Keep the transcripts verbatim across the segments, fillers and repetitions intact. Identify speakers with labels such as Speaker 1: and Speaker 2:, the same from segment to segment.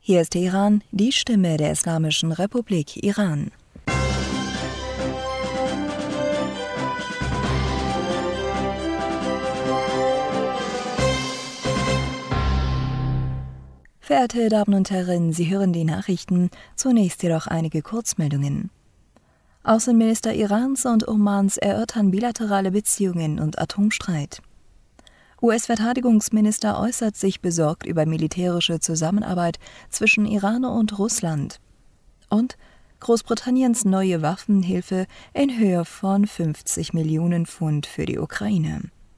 Speaker 1: Hier ist Teheran, die Stimme der Islamischen Republik Iran. Verehrte Damen und Herren, Sie hören die Nachrichten, zunächst jedoch einige Kurzmeldungen. Außenminister Irans und Omans erörtern bilaterale Beziehungen und Atomstreit. U S-Verteidigungsminister äußert sich besorgt über militärische Zusammenarbeit zwischen Iran und Russland. Und Großbritanniens neue Waffenhilfe in Höhe von fünfzig Millionen Pfund für die Ukraine.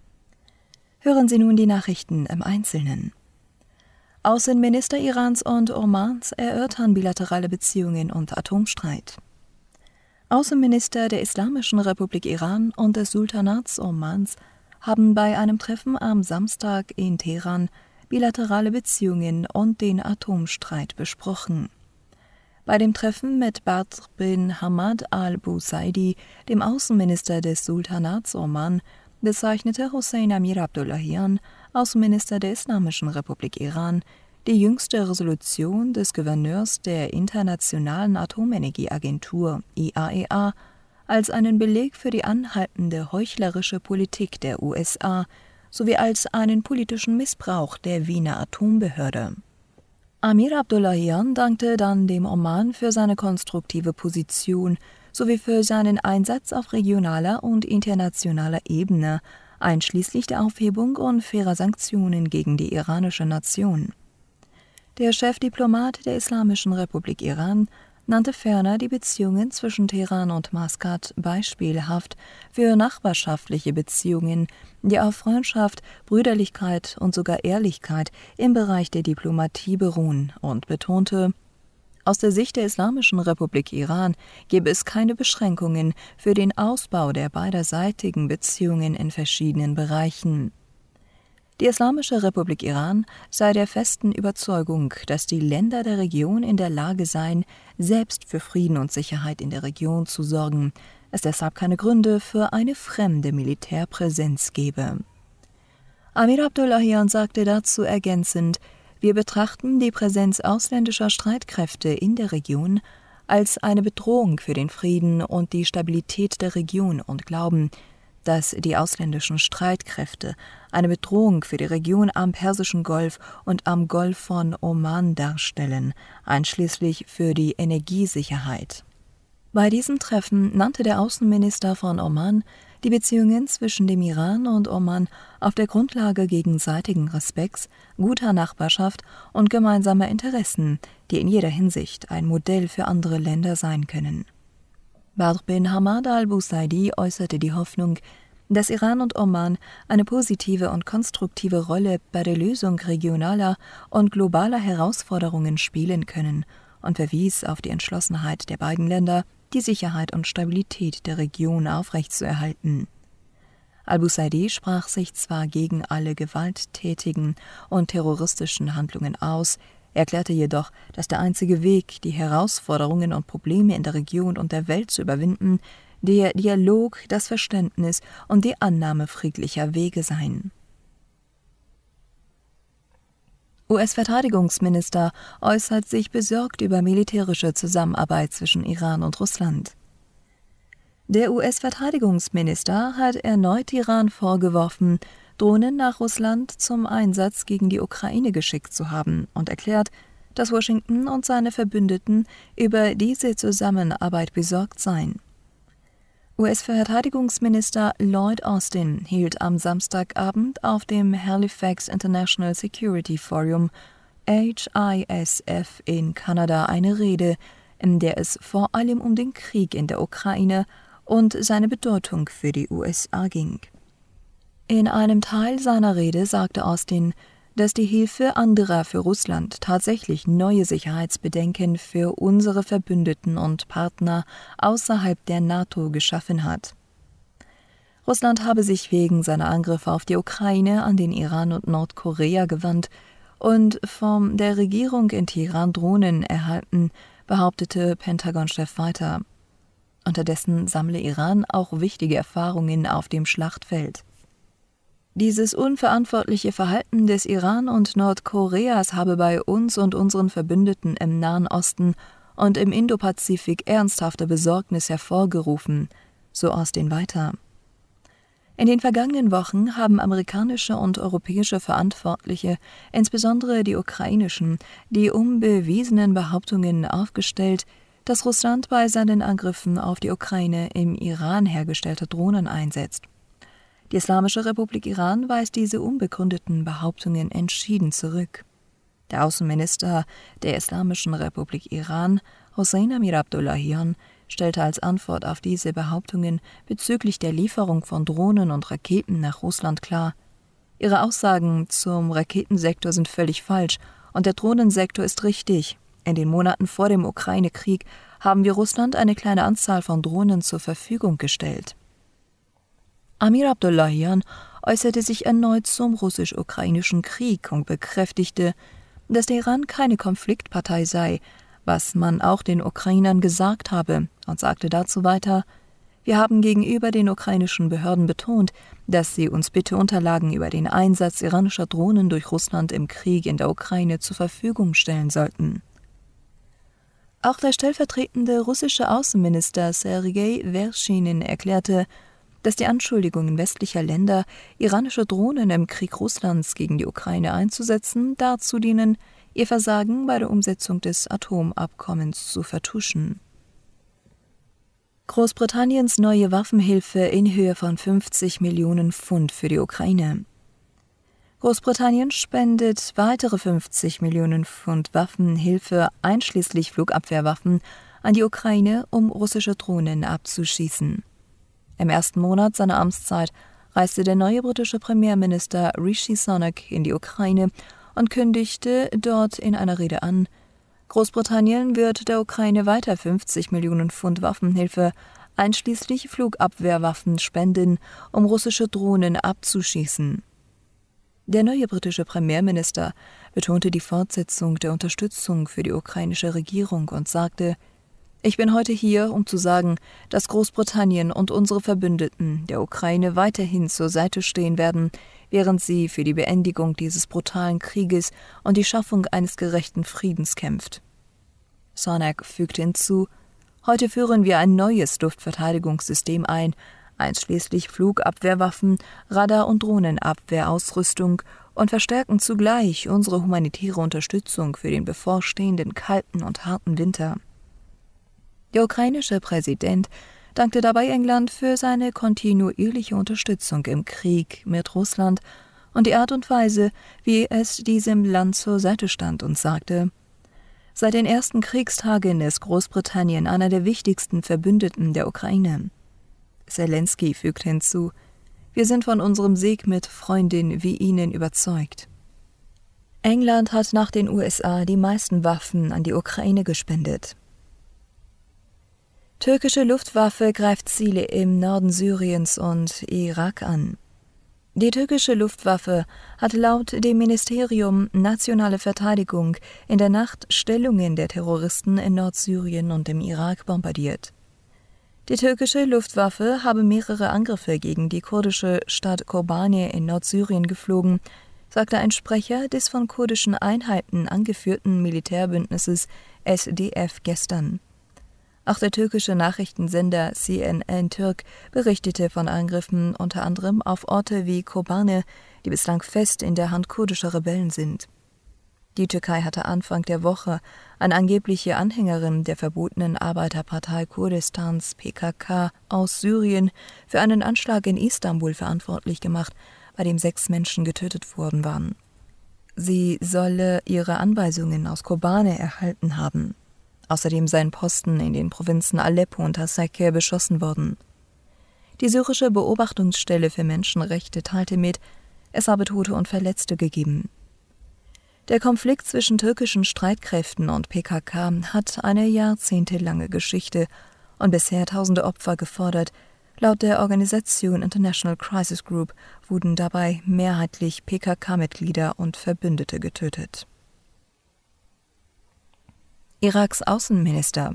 Speaker 1: Hören Sie nun die Nachrichten im Einzelnen. Außenminister Irans und Omans erörtern bilaterale Beziehungen und Atomstreit. Außenminister der Islamischen Republik Iran und des Sultanats Omans haben bei einem Treffen am Samstag in Teheran bilaterale Beziehungen und den Atomstreit besprochen. Bei dem Treffen mit Badr bin Hamad al-Busaidi, dem Außenminister des Sultanats Oman, bezeichnete Hossein Amir Abdollahian, Außenminister der Islamischen Republik Iran, die jüngste Resolution des Gouverneurs der Internationalen Atomenergieagentur I A E A als einen Beleg für die anhaltende heuchlerische Politik der U S A sowie als einen politischen Missbrauch der Wiener Atombehörde. Amir Abdollahian dankte dann dem Oman für seine konstruktive Position sowie für seinen Einsatz auf regionaler und internationaler Ebene, einschließlich der Aufhebung unfairer Sanktionen gegen die iranische Nation. Der Chefdiplomat der Islamischen Republik Iran nannte ferner die Beziehungen zwischen Teheran und Maskat beispielhaft für nachbarschaftliche Beziehungen, die auf Freundschaft, Brüderlichkeit und sogar Ehrlichkeit im Bereich der Diplomatie beruhen, und betonte: Aus der Sicht der Islamischen Republik Iran gebe es keine Beschränkungen für den Ausbau der beiderseitigen Beziehungen in verschiedenen Bereichen. Die Islamische Republik Iran sei der festen Überzeugung, dass die Länder der Region in der Lage seien, selbst für Frieden und Sicherheit in der Region zu sorgen, es deshalb keine Gründe für eine fremde Militärpräsenz gebe. Amir Abdollahian sagte dazu ergänzend: Wir betrachten die Präsenz ausländischer Streitkräfte in der Region als eine Bedrohung für den Frieden und die Stabilität der Region und glauben, dass die ausländischen Streitkräfte eine Bedrohung für die Region am Persischen Golf und am Golf von Oman darstellen, einschließlich für die Energiesicherheit. Bei diesem Treffen nannte der Außenminister von Oman die Beziehungen zwischen dem Iran und Oman auf der Grundlage gegenseitigen Respekts, guter Nachbarschaft und gemeinsamer Interessen, die in jeder Hinsicht ein Modell für andere Länder sein können. Badr bin Hamad al-Busaidi äußerte die Hoffnung, dass Iran und Oman eine positive und konstruktive Rolle bei der Lösung regionaler und globaler Herausforderungen spielen können, und verwies auf die Entschlossenheit der beiden Länder, die Sicherheit und Stabilität der Region aufrechtzuerhalten. Al-Busaidi sprach sich zwar gegen alle gewalttätigen und terroristischen Handlungen aus, erklärte jedoch, dass der einzige Weg, die Herausforderungen und Probleme in der Region und der Welt zu überwinden, der Dialog, das Verständnis und die Annahme friedlicher Wege seien. U S-Verteidigungsminister äußert sich besorgt über militärische Zusammenarbeit zwischen Iran und Russland. Der U S-Verteidigungsminister hat erneut Iran vorgeworfen, Drohnen nach Russland zum Einsatz gegen die Ukraine geschickt zu haben, und erklärt, dass Washington und seine Verbündeten über diese Zusammenarbeit besorgt seien. U S-Verteidigungsminister Lloyd Austin hielt am Samstagabend auf dem Halifax International Security Forum H I S F in Kanada eine Rede, in der es vor allem um den Krieg in der Ukraine und seine Bedeutung für die U S A ging. In einem Teil seiner Rede sagte Austin, dass die Hilfe anderer für Russland tatsächlich neue Sicherheitsbedenken für unsere Verbündeten und Partner außerhalb der NATO geschaffen hat. Russland habe sich wegen seiner Angriffe auf die Ukraine an den Iran und Nordkorea gewandt und von der Regierung in Teheran Drohnen erhalten, behauptete Pentagon-Chef weiter. Unterdessen sammle Iran auch wichtige Erfahrungen auf dem Schlachtfeld. Dieses unverantwortliche Verhalten des Iran und Nordkoreas habe bei uns und unseren Verbündeten im Nahen Osten und im Indopazifik ernsthafte Besorgnis hervorgerufen, so Austin weiter. In den vergangenen Wochen haben amerikanische und europäische Verantwortliche, insbesondere die ukrainischen, die unbewiesenen Behauptungen aufgestellt, dass Russland bei seinen Angriffen auf die Ukraine im Iran hergestellte Drohnen einsetzt. Die Islamische Republik Iran weist diese unbegründeten Behauptungen entschieden zurück. Der Außenminister der Islamischen Republik Iran, Hossein Amir Abdollahian, stellte als Antwort auf diese Behauptungen bezüglich der Lieferung von Drohnen und Raketen nach Russland klar: Ihre Aussagen zum Raketensektor sind völlig falsch und der Drohnensektor ist richtig. In den Monaten vor dem Ukraine-Krieg haben wir Russland eine kleine Anzahl von Drohnen zur Verfügung gestellt. Amir Abdollahian äußerte sich erneut zum russisch-ukrainischen Krieg und bekräftigte, dass der Iran keine Konfliktpartei sei, was man auch den Ukrainern gesagt habe, und sagte dazu weiter: Wir haben gegenüber den ukrainischen Behörden betont, dass sie uns bitte Unterlagen über den Einsatz iranischer Drohnen durch Russland im Krieg in der Ukraine zur Verfügung stellen sollten. Auch der stellvertretende russische Außenminister Sergei Vershinin erklärte, dass die Anschuldigungen westlicher Länder, iranische Drohnen im Krieg Russlands gegen die Ukraine einzusetzen, dazu dienen, ihr Versagen bei der Umsetzung des Atomabkommens zu vertuschen. Großbritanniens neue Waffenhilfe in Höhe von fünfzig Millionen Pfund für die Ukraine. Großbritannien spendet weitere fünfzig Millionen Pfund Waffenhilfe einschließlich Flugabwehrwaffen an die Ukraine, um russische Drohnen abzuschießen. Im ersten Monat seiner Amtszeit reiste der neue britische Premierminister Rishi Sunak in die Ukraine und kündigte dort in einer Rede an: Großbritannien wird der Ukraine weiter fünfzig Millionen Pfund Waffenhilfe, einschließlich Flugabwehrwaffen, spenden, um russische Drohnen abzuschießen. Der neue britische Premierminister betonte die Fortsetzung der Unterstützung für die ukrainische Regierung und sagte: Ich bin heute hier, um zu sagen, dass Großbritannien und unsere Verbündeten der Ukraine weiterhin zur Seite stehen werden, während sie für die Beendigung dieses brutalen Krieges und die Schaffung eines gerechten Friedens kämpft. Sunak fügte hinzu: Heute führen wir ein neues Luftverteidigungssystem ein, einschließlich Flugabwehrwaffen, Radar- und Drohnenabwehrausrüstung, und verstärken zugleich unsere humanitäre Unterstützung für den bevorstehenden kalten und harten Winter. Der ukrainische Präsident dankte dabei England für seine kontinuierliche Unterstützung im Krieg mit Russland und die Art und Weise, wie es diesem Land zur Seite stand, und sagte: Seit den ersten Kriegstagen ist Großbritannien einer der wichtigsten Verbündeten der Ukraine. Zelensky fügte hinzu: Wir sind von unserem Sieg mit Freundinnen wie Ihnen überzeugt. England hat nach den U S A die meisten Waffen an die Ukraine gespendet. Türkische Luftwaffe greift Ziele im Norden Syriens und Irak an. Die türkische Luftwaffe hat laut dem Ministerium Nationale Verteidigung in der Nacht Stellungen der Terroristen in Nordsyrien und im Irak bombardiert. Die türkische Luftwaffe habe mehrere Angriffe gegen die kurdische Stadt Kobane in Nordsyrien geflogen, sagte ein Sprecher des von kurdischen Einheiten angeführten Militärbündnisses S D F gestern. Auch der türkische Nachrichtensender C N N Türk berichtete von Angriffen unter anderem auf Orte wie Kobane, die bislang fest in der Hand kurdischer Rebellen sind. Die Türkei hatte Anfang der Woche eine angebliche Anhängerin der verbotenen Arbeiterpartei Kurdistans P K K aus Syrien für einen Anschlag in Istanbul verantwortlich gemacht, bei dem sechs Menschen getötet worden waren. Sie solle ihre Anweisungen aus Kobane erhalten haben. Außerdem seien Posten in den Provinzen Aleppo und Hasakeh beschossen worden. Die syrische Beobachtungsstelle für Menschenrechte teilte mit, es habe Tote und Verletzte gegeben. Der Konflikt zwischen türkischen Streitkräften und P K K hat eine jahrzehntelange Geschichte und bisher tausende Opfer gefordert. Laut der Organisation International Crisis Group wurden dabei mehrheitlich P K K-Mitglieder und Verbündete getötet. Iraks Außenminister: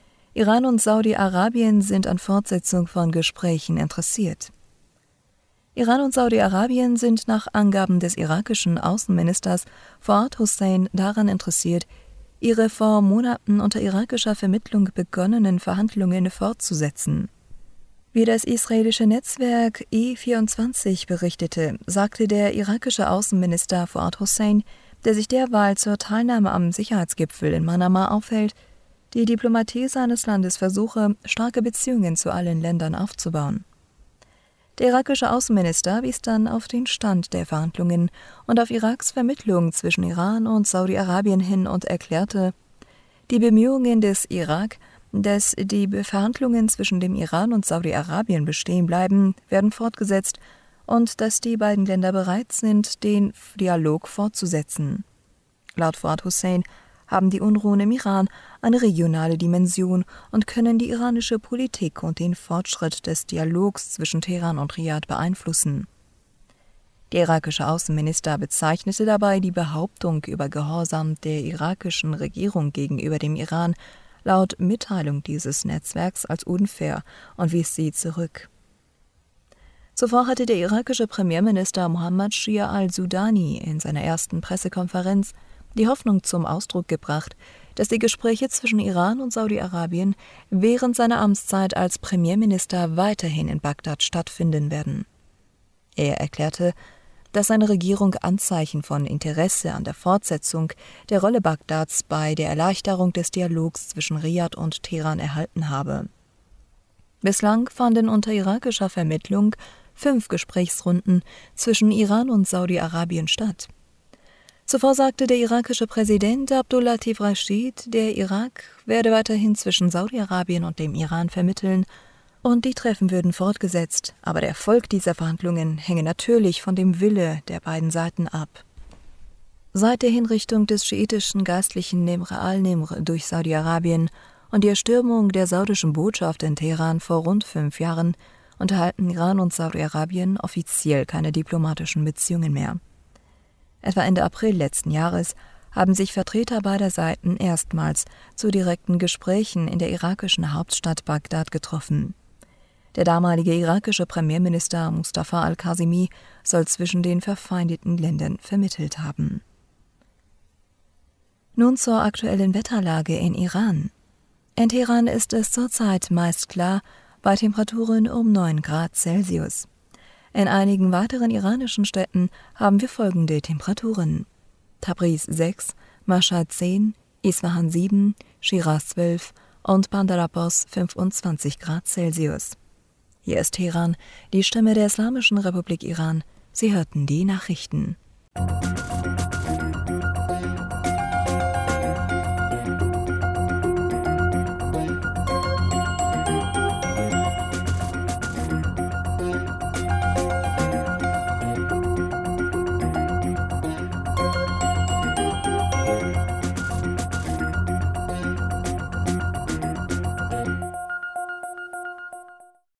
Speaker 1: Iran und Saudi-Arabien sind an Fortsetzung von Gesprächen interessiert. Iran und Saudi-Arabien sind nach Angaben des irakischen Außenministers Fuad Hussein daran interessiert, ihre vor Monaten unter irakischer Vermittlung begonnenen Verhandlungen fortzusetzen. Wie das israelische Netzwerk E vierundzwanzig berichtete, sagte der irakische Außenminister Fuad Hussein, der sich derweil zur Teilnahme am Sicherheitsgipfel in Manama aufhält, die Diplomatie seines Landes versuche, starke Beziehungen zu allen Ländern aufzubauen. Der irakische Außenminister wies dann auf den Stand der Verhandlungen und auf Iraks Vermittlung zwischen Iran und Saudi-Arabien hin und erklärte, die Bemühungen des Irak, dass die Verhandlungen zwischen dem Iran und Saudi-Arabien bestehen bleiben, werden fortgesetzt und dass die beiden Länder bereit sind, den Dialog fortzusetzen. Laut Fuad Hussein haben die Unruhen im Iran eine regionale Dimension und können die iranische Politik und den Fortschritt des Dialogs zwischen Teheran und Riad beeinflussen. Der irakische Außenminister bezeichnete dabei die Behauptung über Gehorsam der irakischen Regierung gegenüber dem Iran laut Mitteilung dieses Netzwerks als unfair und wies sie zurück. Zuvor hatte der irakische Premierminister Mohammad Shia al-Sudani in seiner ersten Pressekonferenz die Hoffnung zum Ausdruck gebracht, dass die Gespräche zwischen Iran und Saudi-Arabien während seiner Amtszeit als Premierminister weiterhin in Bagdad stattfinden werden. Er erklärte, dass seine Regierung Anzeichen von Interesse an der Fortsetzung der Rolle Bagdads bei der Erleichterung des Dialogs zwischen Riad und Teheran erhalten habe. Bislang fanden unter irakischer Vermittlung fünf Gesprächsrunden zwischen Iran und Saudi-Arabien statt. Zuvor sagte der irakische Präsident Abdul Latif Rashid, der Irak werde weiterhin zwischen Saudi-Arabien und dem Iran vermitteln und die Treffen würden fortgesetzt, aber der Erfolg dieser Verhandlungen hänge natürlich von dem Wille der beiden Seiten ab. Seit der Hinrichtung des schiitischen Geistlichen Nimr al-Nimr durch Saudi-Arabien und die Erstürmung der saudischen Botschaft in Teheran vor rund fünf Jahren unterhalten Iran und Saudi-Arabien offiziell keine diplomatischen Beziehungen mehr. Etwa Ende April letzten Jahres haben sich Vertreter beider Seiten erstmals zu direkten Gesprächen in der irakischen Hauptstadt Bagdad getroffen. Der damalige irakische Premierminister Mustafa al-Kazimi soll zwischen den verfeindeten Ländern vermittelt haben. Nun zur aktuellen Wetterlage in Iran. In Teheran ist es zurzeit meist klar, bei Temperaturen um neun Grad Celsius. In einigen weiteren iranischen Städten haben wir folgende Temperaturen: Tabriz sechs, Mashhad zehn, Isfahan sieben, Schiraz zwölf und Bandar Abbas fünfundzwanzig Grad Celsius. Hier ist Teheran, die Stimme der Islamischen Republik Iran. Sie hörten die Nachrichten.